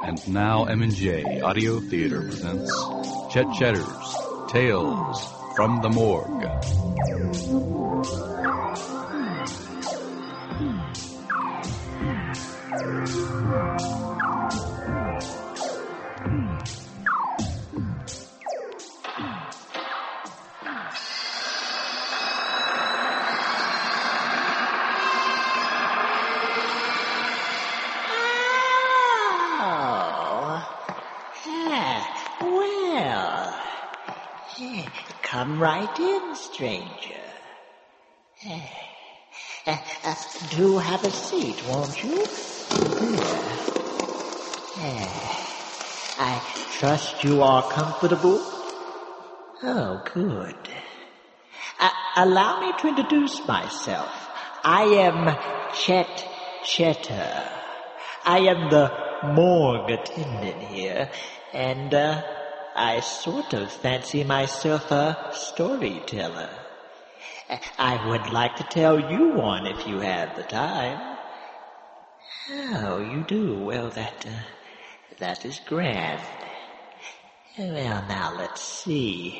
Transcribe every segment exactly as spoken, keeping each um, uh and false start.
And now M and J Audio Theater presents Chet Cheddar's Tales from the Morgue. Come right in, stranger. Uh, uh, do have a seat, won't you? Uh, I trust you are comfortable. Oh, good. Uh, allow me to introduce myself. I am Chet Cheddar. I am the morgue attendant here, and, uh, I sort of fancy myself a storyteller. I would like to tell you one if you have the time. Oh, you do? Well, that, uh, that is grand. Well, now let's see.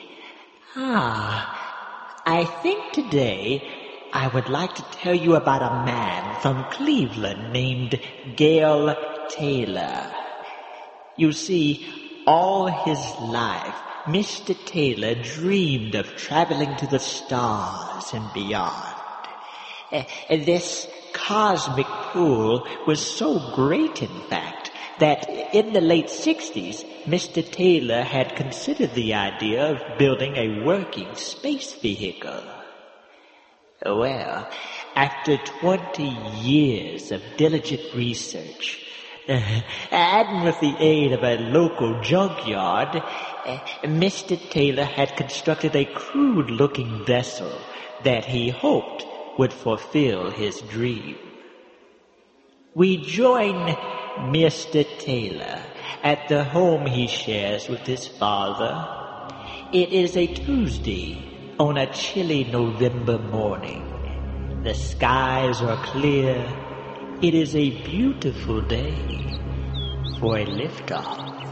Ah, I think today I would like to tell you about a man from Cleveland named Gale Taylor. You see, all his life, Mister Taylor dreamed of traveling to the stars and beyond. Uh, this cosmic pull was so great, in fact, that in the late sixties, Mister Taylor had considered the idea of building a working space vehicle. Well, after twenty years of diligent research, Uh, and with the aid of a local junkyard, uh, Mister Taylor had constructed a crude-looking vessel that he hoped would fulfill his dream. We join Mister Taylor at the home he shares with his father. It is a Tuesday on a chilly November morning. The skies are clear. It is a beautiful day for a liftoff.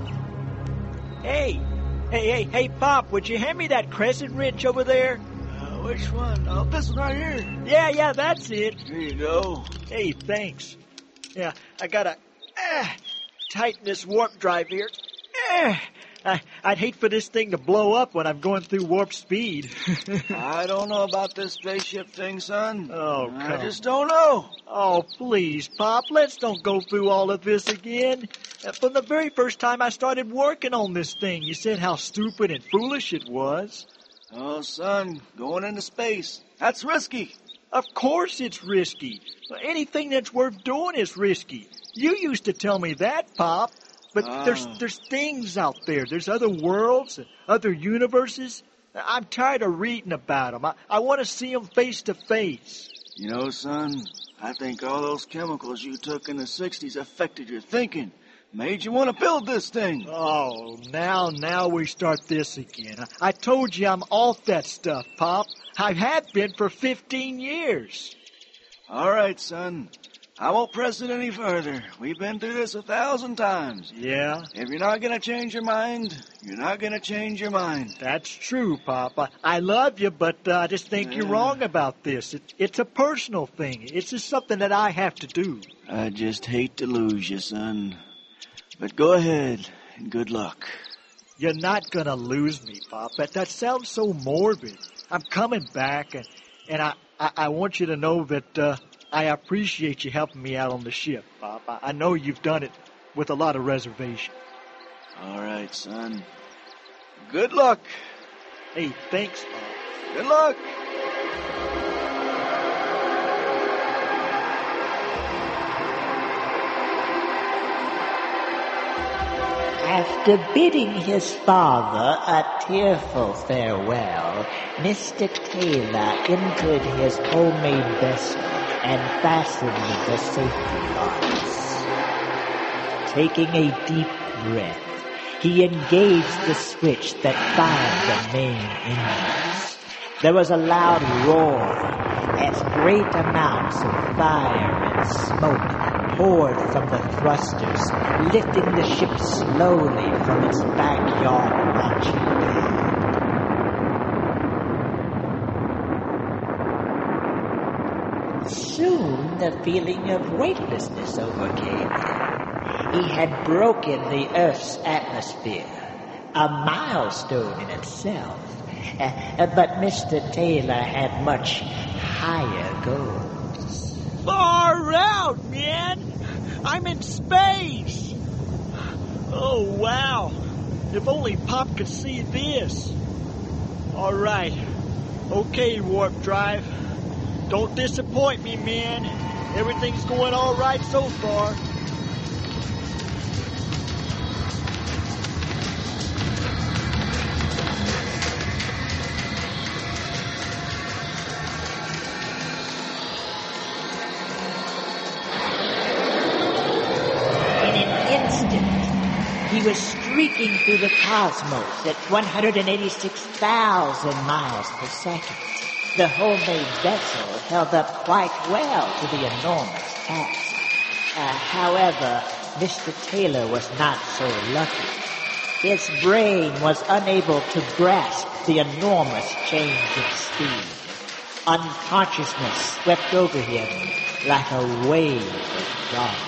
Hey, hey, hey, hey, Pop, would you hand me that crescent wrench over there? Uh, which one? Oh, this one right here. Yeah, yeah, that's it. Here you go. Hey, thanks. Yeah, I gotta uh, tighten this warp drive here. Uh, I, I'd hate for this thing to blow up when I'm going through warp speed. I don't know about this spaceship thing, son. Oh, I come. just don't know. Oh, please, Pop, let's don't go through all of this again. Uh, From the very first time I started working on this thing, you said how stupid and foolish it was. Oh, son, going into space. That's risky. Of course it's risky. Anything that's worth doing is risky. You used to tell me that, Pop. But Ah. there's there's things out there. There's other worlds and other universes. I'm tired of reading about them. I, I want to see them face to face. You know, son, I think all those chemicals you took in the sixties affected your thinking. Made you want to build this thing. Oh, now, now we start this again. I, I told you I'm off that stuff, Pop. I have been for fifteen years. All right, son. I won't press it any further. We've been through this a thousand times. Yeah, If you're not going to change your mind, you're not going to change your mind. that's true, Pop. I, I love you, but uh, I just think you're Yeah. wrong about this. It, it's a personal thing. It's just something that I have to do. I just hate to lose you, son. But go ahead, and good luck. You're not going to lose me, Pop. That, that sounds so morbid. I'm coming back, and, and I, I, I want you to know that uh, I appreciate you helping me out on the ship, Pop. I, I know you've done it with a lot of reservation. All right, son. Good luck. Hey, thanks, Pop. Good luck. After bidding his father a tearful farewell, Mister Taylor entered his homemade vessel and fastened the safety locks. Taking a deep breath, he engaged the switch that fired the main engines. There was a loud roar as great amounts of fire and smoke poured from the thrusters, lifting the ship slowly from its backyard launching pad. Soon the feeling of weightlessness overcame him. He had broken the Earth's atmosphere, a milestone in itself. Uh, but Mister Taylor had much higher goals. Far out, man! I'm in space! Oh, wow. If only Pop could see this. All right. Okay, Warp Drive. Don't disappoint me, man. Everything's going all right so far. He was streaking through the cosmos at one hundred eighty-six thousand miles per second. The homemade vessel held up quite well to the enormous task. Uh, however, Mister Taylor was not so lucky. His brain was unable to grasp the enormous change in speed. Unconsciousness swept over him like a wave of darkness.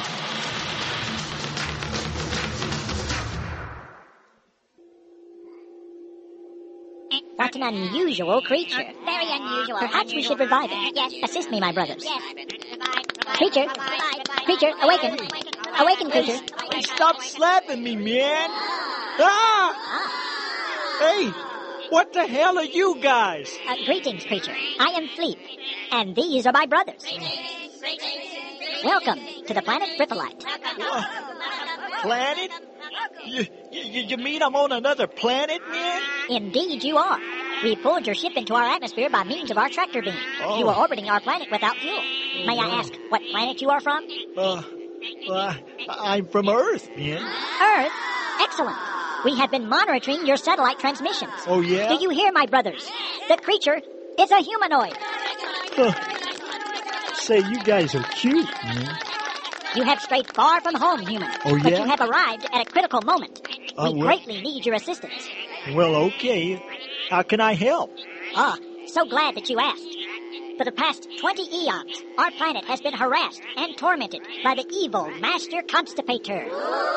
What an unusual creature. Very unusual. Perhaps we should revive it. Yes. Assist me, my brothers. Yes. Creature, creature, awaken. Awaken, creature. Hey, stop slapping me, man! Ah! Hey, what the hell are you guys? Uh, greetings, creature. I am Fleep, and these are my brothers. Welcome to the planet Fripholite. What? Planet? You, you, you mean I'm on another planet, man? Indeed you are. We pulled your ship into our atmosphere by means of our tractor beam. Oh. You are orbiting our planet without fuel. May I ask what planet you are from? Uh, uh, I'm from Earth, man. Earth? Excellent. We have been monitoring your satellite transmissions. Oh, yeah? Do you hear, my brothers? The creature is a humanoid. Huh. Say, you guys are cute, man. You have strayed far from home, human. Oh, But yeah? you have arrived at a critical moment. Uh, we well- greatly need your assistance. Well, okay. How can I help? Ah, so glad that you asked. For the past twenty eons, our planet has been harassed and tormented by the evil Master Constipator.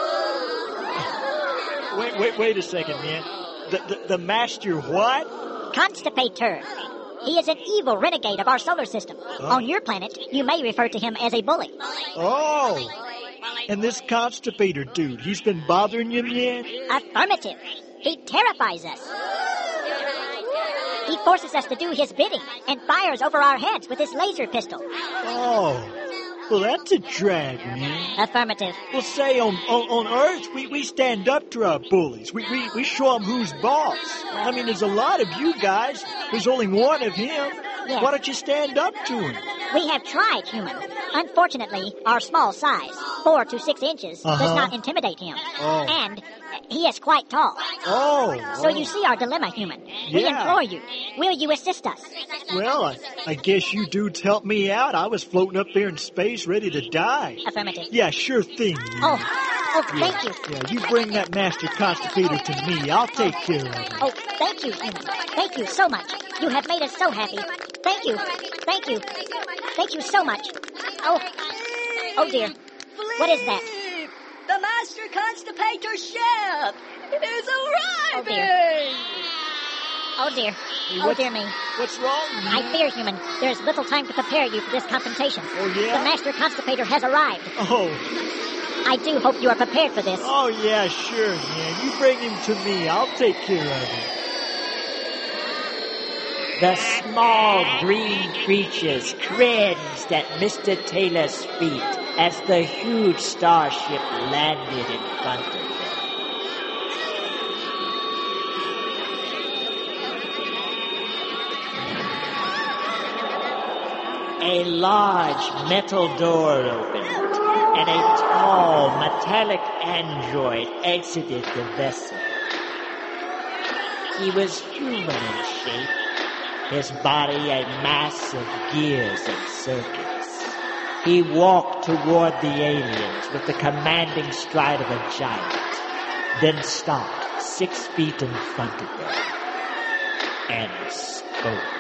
Wait, wait, wait a second, man. The, the, the master what? Constipator. He is an evil renegade of our solar system. On your planet, you may refer to him as a bully. Oh. And this constipator dude, he's been bothering you, man? Affirmative. He terrifies us. He forces us to do his bidding and fires over our heads with his laser pistol. Oh. Well, that's a drag, man. Affirmative. Well, say, on, on, on Earth, we, we stand up to our bullies. We, we, we show them who's boss. I mean, there's a lot of you guys. There's only one of him. Yeah. Why don't you stand up to him? We have tried, human. Unfortunately, our small size, four to six inches, Uh-huh. does not intimidate him. Oh. And he is quite tall. Oh. So you see our dilemma, human. We Yeah. implore you. Will you assist us? Well, I, I guess you dudes helped me out. I was floating up there in space ready to die. Affirmative. Yeah, sure thing. man. Oh, oh, thank you. Yeah, you bring that master constipator to me. I'll take care of it. Oh, thank you, human. Thank you so much. You have made us so happy. Thank you. Thank you. Thank you so much. Oh, oh dear. What is that? The Master Constipator ship is Oh arriving! dear. Oh dear. Oh What- dear me. What's wrong? I fear, human, there is little time to prepare you for this confrontation. Oh, yeah? The Master Constipator has arrived. Oh, I do hope you are prepared for this. oh yeah, sure, man. You bring him to me. I'll take care of him. The small green creatures cringed at Mister Taylor's feet as the huge starship landed in front of them. A large metal door opened, and a tall metallic android exited the vessel. He was human in shape, his body a mass of gears and circuits. He walked toward the aliens with the commanding stride of a giant, then stopped six feet in front of them and spoke.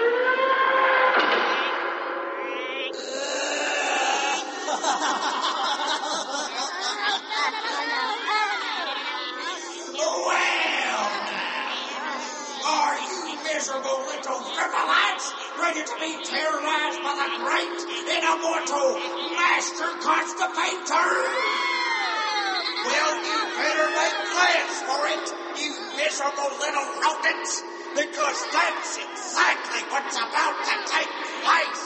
Miserable little frivolites, ready to be terrorized by the great and immortal Master Constipator? Well, you better make plans for it, you miserable little rodents, because that's exactly what's about to take place.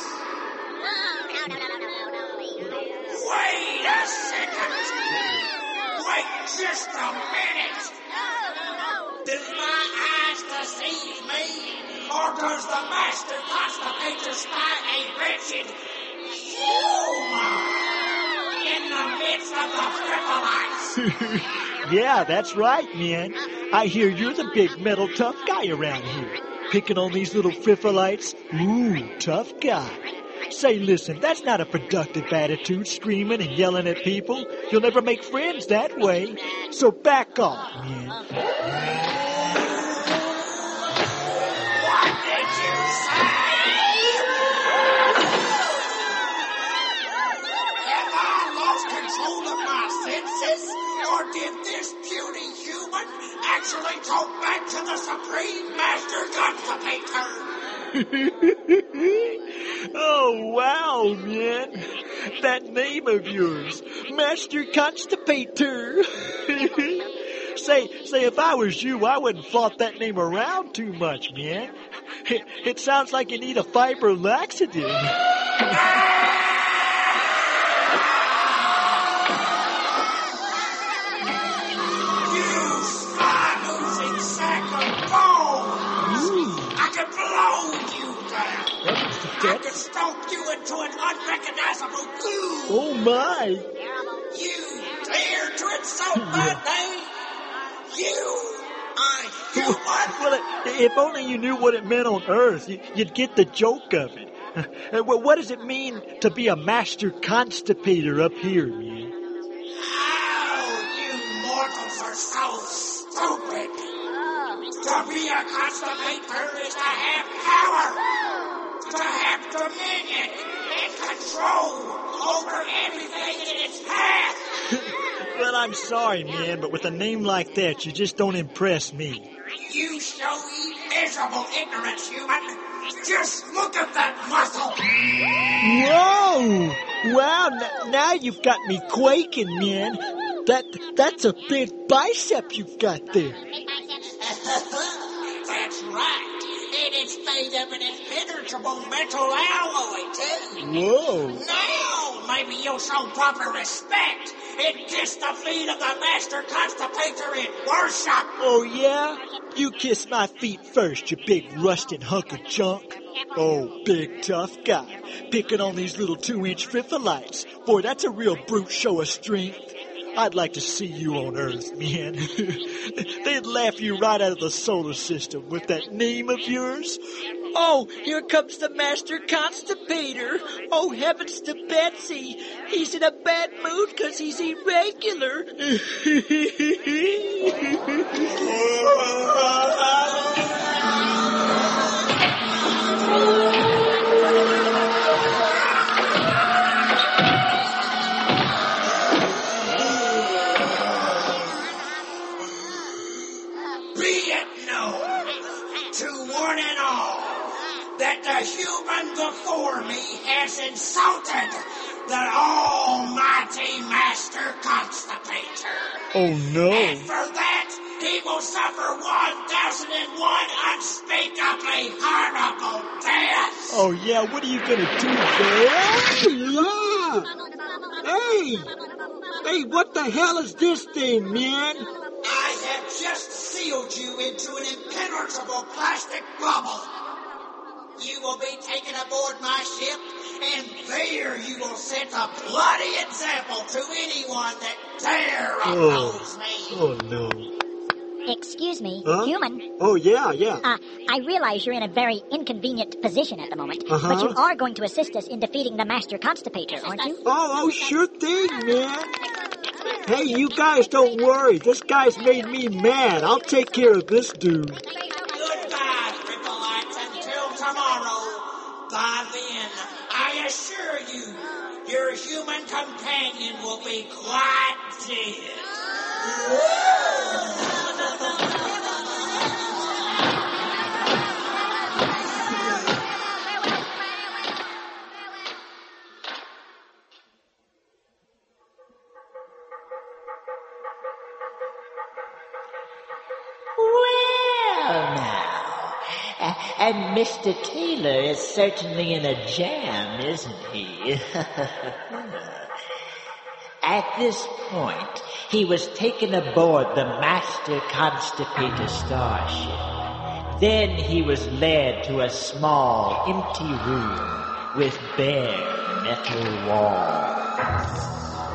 Wait a second. Wait just a minute. Do my eyes deceive me, or does the Master Constipator spy a wretched human in the midst of the frivolites? Yeah, that's right, man. I hear you're the big metal tough guy around here. Picking on these little frivolites. Ooh, tough guy. Say, listen, that's not a productive attitude, screaming and yelling at people. You'll never make friends that way. So back off, man. What did you say? Have I lost control of my senses? Or did this puny human actually talk back to the Supreme Master Constipator? Oh, wow, man. That name of yours, Master Constipator. say, say, if I was you, I wouldn't flaunt that name around too much, man. It, it sounds like you need a fiber laxative. I could stomp you into an unrecognizable goo. Oh, my. You dare to insult my name? You, a human? Well, if only you knew what it meant on Earth, you'd get the joke of it. What does it mean to be a Master Constipator up here, man? Oh, you mortals are so stupid. To be a constipator is to have power. To have dominion and control over everything in its path. Well, I'm sorry, man, but with a name like that, you just don't impress me. You show miserable ignorance, human. Just look at that muscle. Whoa! Wow, n- now you've got me quaking, man. That That's a big bicep you've got there. That's right. And it's made of an impenetrable metal alloy, too. Whoa. Now, maybe you'll show proper respect and kiss the feet of the Master Constipator in worship. Oh, yeah? You kiss my feet first, you big rusting hunk of junk. Oh, big tough guy. Picking on these little two-inch frivolites. Boy, that's a real brute show of strength. I'd like to see you on Earth, man. They'd laugh you right out of the solar system with that name of yours. Oh, here comes the Master Constipator. Oh, heavens to Betsy. He's in a bad mood because he's irregular. That the human before me has insulted the almighty Master Constipator. Oh, no. And for that, he will suffer one thousand and one unspeakably horrible deaths. Oh, yeah, what are you going to do, Bear? Hey! Hey, what the hell is this thing, man? I have just sealed you into an impenetrable plastic bubble. You will be taken aboard my ship, and there you will set a bloody example to anyone that dare oppose oh. me. Oh, no. Excuse me, Huh? human. Oh, yeah, yeah. Uh, I realize you're in a very inconvenient position at the moment, Uh-huh. but you are going to assist us in defeating the Master Constipator, aren't you? Oh, oh, sure thing, man. Hey, you guys don't worry. This guy's made me mad. I'll take care of this dude. Goodbye, Tripolites, until tomorrow. By then, I assure you, your human companion will be quite dead. Well, now, uh, and Mister Taylor is certainly in a jam, isn't he? At this point, he was taken aboard the Master Constipator starship. Then he was led to a small, empty room with bare metal walls.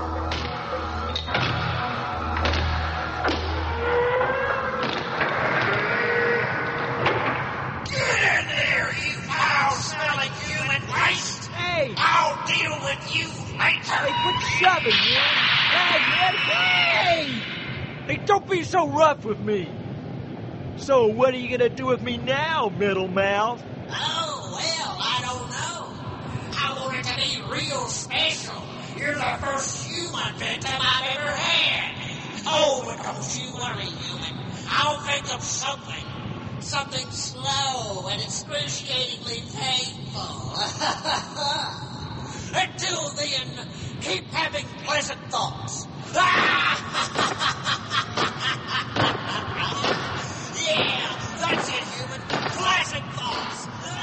Get in there, you foul-smelling human waste! Hey! I'll deal with you later! Hey, quit shoving, man! Hey, man! Hey! Hey, don't be so rough with me! So, what are you gonna do with me now, Middle Mouth? Oh, well, I don't know. I want it to be real special. You're the first human victim I've ever had. Oh, but don't you worry, human. I'll think of something. Something slow and excruciatingly painful. Until then, keep having pleasant thoughts. Yeah, that's it, human. Pleasant thoughts.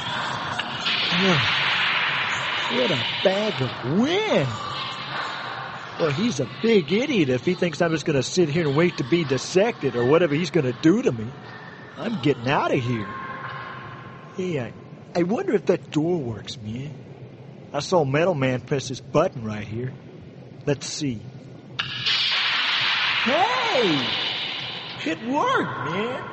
What a bag of wind! Well, he's a big idiot if he thinks I'm just gonna sit here and wait to be dissected or whatever he's gonna do to me. I'm getting out of here. Hey, I, I wonder if that door works, man. I saw Metal Man press this button right here. Let's see. Hey! It worked, man.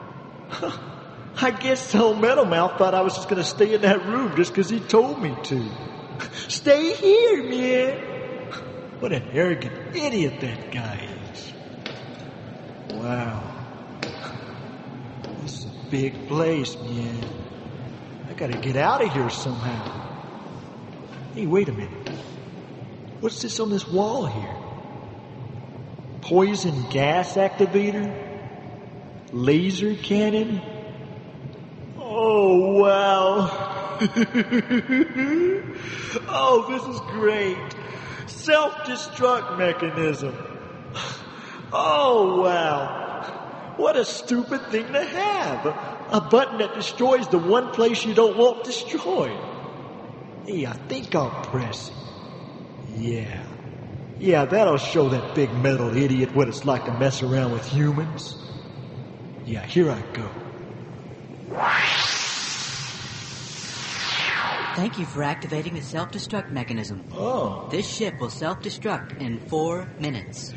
I guess old Metal Mouth thought I was just gonna stay in that room just because he told me to. Stay here, man. What an arrogant idiot that guy is. Wow. This is a big place, man. I gotta get out of here somehow. Hey, wait a minute. What's this on this wall here? Poison gas activator? Laser cannon? Oh, wow. Oh, this is great. Self-destruct mechanism. Oh, wow. What a stupid thing to have. A button that destroys the one place you don't want destroyed. Hey, I think I'll press it. Yeah. Yeah, that'll show that big metal idiot what it's like to mess around with humans. Yeah, here I go. Thank you for activating the self-destruct mechanism. Oh. This ship will self-destruct in four minutes.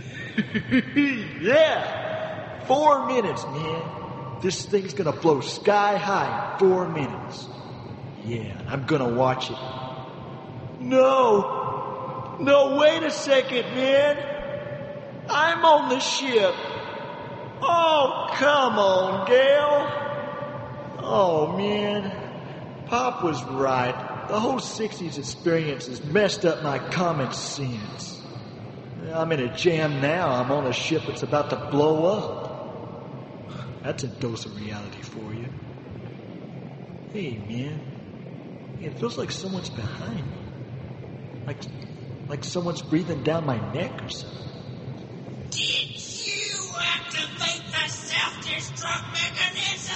Yeah! Four minutes, man. This thing's gonna blow sky high in four minutes. Yeah, I'm gonna watch it. No! No, wait a second, man! I'm on the ship. Oh, come on, Gail. Oh, man. Pop was right. The whole sixties experience has messed up my common sense. I'm in a jam now. I'm on a ship that's about to blow up. That's a dose of reality for you. Hey, man. It feels like someone's behind me. Like, like someone's breathing down my neck or something. Did you activate the self-destruct mechanism?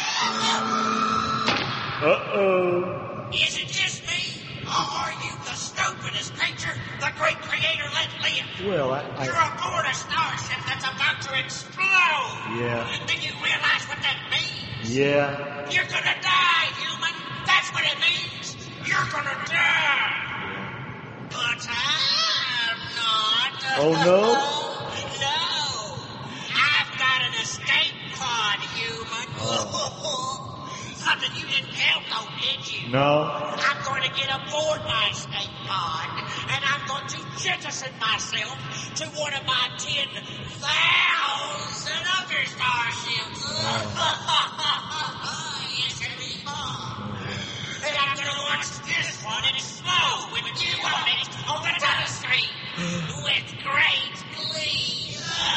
Uh-oh. Is it just me? Or are you the stupidest creature the great creator let live? Well, I... You're I aboard a starship that's about to explode. Yeah. Do you realize what that means? yeah. You're gonna die, human. That's what it means. You're gonna die. But I'm not. Oh, no? No. I've got an escape pod, human. Oh. You didn't count though, did you? No. I'm going to get aboard my escape pod, and I'm going to jettison myself to one of my ten thousand other starships. Yes, sir, and I'm going to watch this one explode with you on it on the telescreen with great glee.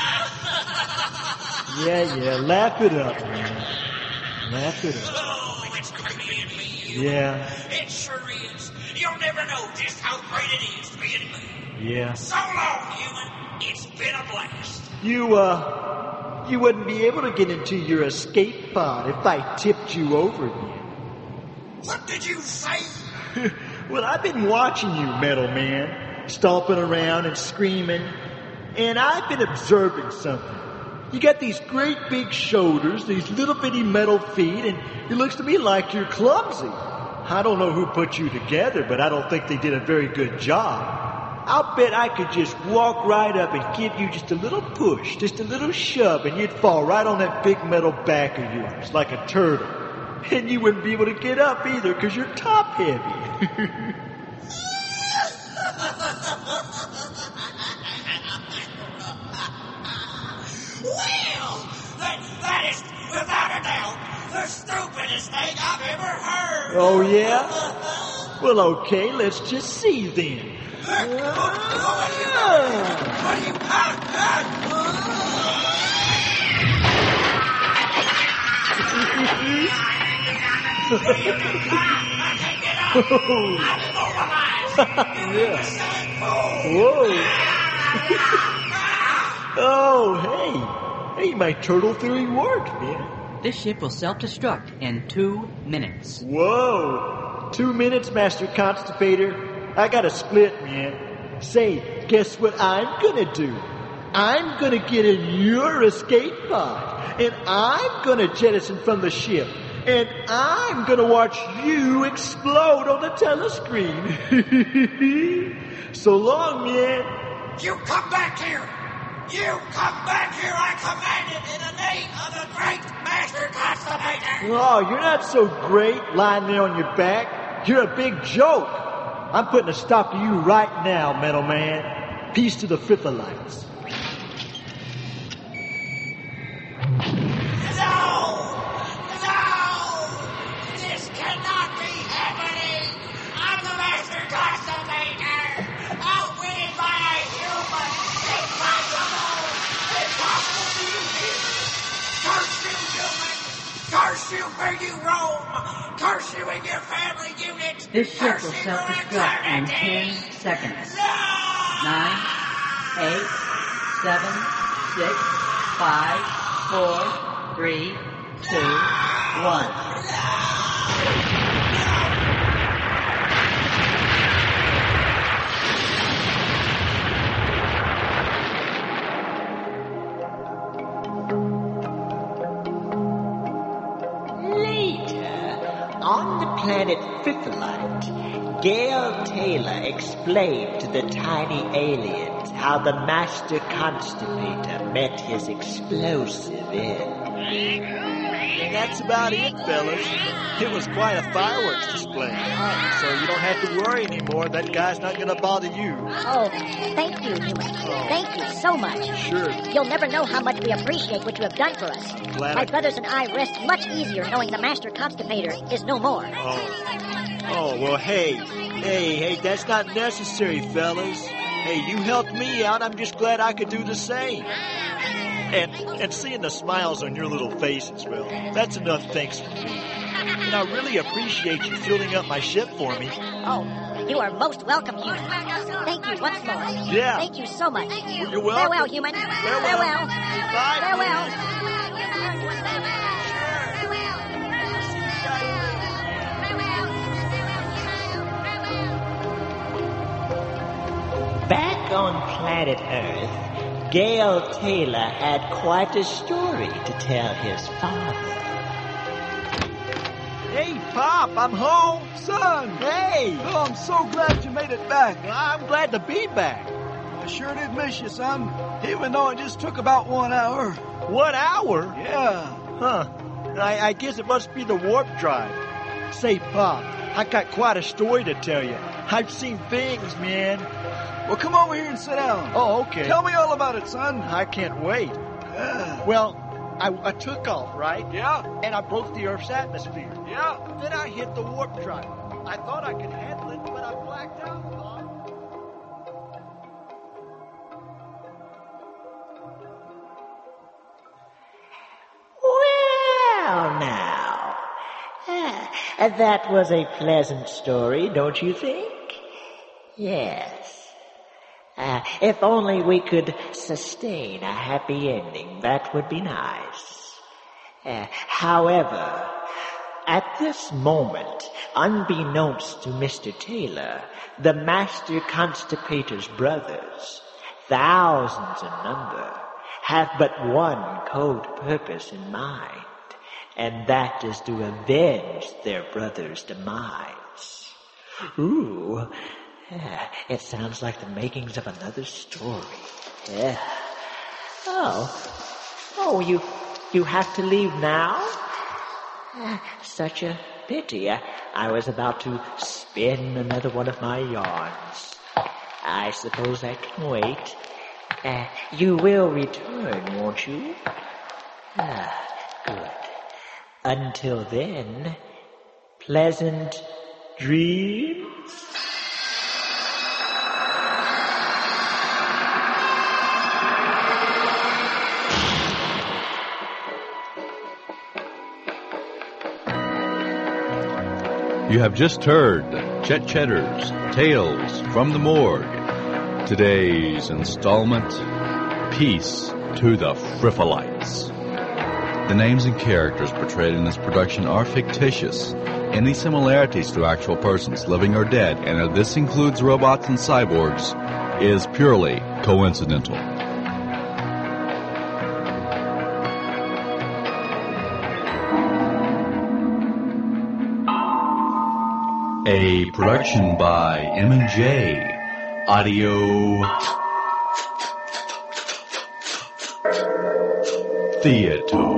Yeah, yeah, laugh it up, man. Laugh it up. Oh, it's creepy and mean. Yeah. It sure is. You'll never know just how great it is to be in me. Yeah. So long, human. It's been a blast. You, uh, you wouldn't be able to get into your escape pod if I tipped you over again. What did you say? Well, I've been watching you, Metal Man, stomping around and screaming, and I've been observing something. You got these great big shoulders, these little bitty metal feet, and it looks to me like you're clumsy. I don't know who put you together, but I don't think they did a very good job. I'll bet I could just walk right up and give you just a little push, just a little shove, and you'd fall right on that big metal back of yours, like a turtle. And you wouldn't be able to get up either, because you're top heavy. Well, that, that is, without a doubt, the stupidest thing I've ever heard. Oh, yeah? Well, okay, let's just see then. What are you, Yeah. Whoa. Oh, hey. Hey, my turtle theory worked, man. This ship will self-destruct in two minutes. Whoa. Two minutes, Master Constipator. I got a split, man. Say, guess what I'm gonna do? I'm gonna get in your escape pod, and I'm gonna jettison from the ship, and I'm gonna watch you explode on the telescreen. So long, man. You come back here! You come back here! I command it in the name of the great Master Constipator! Oh, you're not so great lying there on your back. You're a big joke. I'm putting a stop to you right now, Metal Man. Peace to the Fifthalites. No! No! This cannot be happening! I'm the Master Constipator! Outwitted by a human! Impossible! Impossible to you here! Curse you, human! Curse you where you roam! Curse you in your family unit! This ship Curse will you self-destruct in eternity. ten seconds. No! Nine, eight, seven, six, five, four, three, two, one. On the planet Fifthlight, Gail Taylor explained to the tiny aliens how the Master Constipator met his explosive end. And that's about it, fellas. It was quite a fireworks display. So you don't have to worry anymore. That guy's not going to bother you. Oh, thank you, human. Thank you so much. Sure. You'll never know how much we appreciate what you have done for us. Glad My I- brothers and I rest much easier knowing the Master Constipator is no more. Oh. Oh, well, hey. Hey, hey, that's not necessary, fellas. Hey, you helped me out. I'm just glad I could do the same. And and seeing the smiles on your little faces, well, that's enough thanks for me. And I really appreciate you filling up my ship for me. Oh, you are most welcome, human. Thank you once more. Yeah. Thank you so much. You're welcome. Farewell, human. Farewell. Farewell. Bye. Farewell. Back on planet Earth, Gail Taylor had quite a story to tell his father. Hey, Pop, I'm home. Son! Hey! Oh, I'm so glad you made it back. I'm glad to be back. I sure did miss you, son. Even though it just took about one hour. One hour? Yeah. Huh. I, I guess it must be the warp drive. Say, Pop, I got quite a story to tell you. I've seen things, man. Well, come over here and sit down. Oh, okay. Tell me all about it, son. I can't wait. Well, I, I took off, right? Yeah. And I broke the Earth's atmosphere. Yeah. Then I hit the warp drive. I thought I could handle it, but I blacked out, Pop. Well, now, ah, that was a pleasant story, don't you think? Yes. Uh, if only we could sustain a happy ending, that would be nice. Uh, however, at this moment, unbeknownst to Mister Taylor, the Master Constipator's brothers, thousands in number, have but one code purpose in mind, and that is to avenge their brother's demise. Ooh, yeah, it sounds like the makings of another story. Yeah. Oh, oh, you, you have to leave now? Ah, such a pity. I, I was about to spin another one of my yarns. I suppose I can wait. Uh, you will return, won't you? Ah, good. Until then, pleasant dreams. You have just heard Chet Cheddar's Tales from the Morgue. Today's installment, Peace to the Friffolites. The names and characters portrayed in this production are fictitious. Any similarities to actual persons, living or dead, and this includes robots and cyborgs, is purely coincidental. A production by M and J Audio Theater.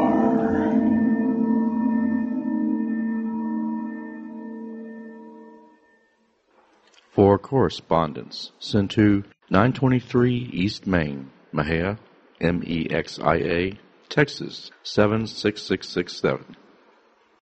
For correspondence, send to nine twenty-three East Main, Mexia, M E X I A, Texas seven six six six seven.